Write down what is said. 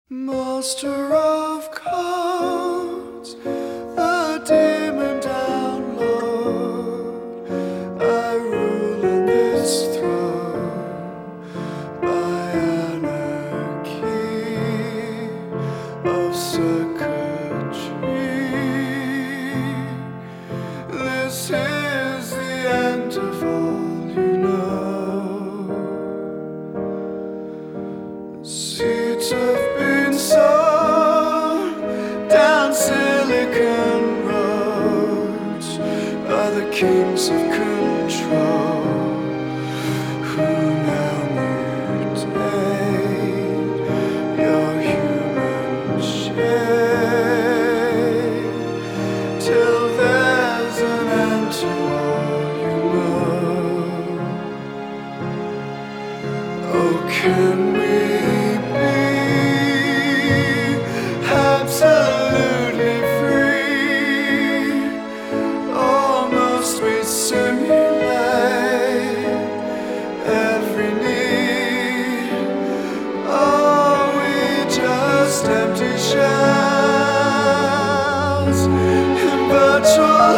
Master of gods, the demon downlord, I rule on this throne by anarchy of circuitry. This is the end of all you know. Seeds have been sown down Silicon roads by the kings of control, who now mutate your human shape till there's an end to all you know. Oh, can we absolutely free, or must we simulate every need? Are we just empty shells in virtual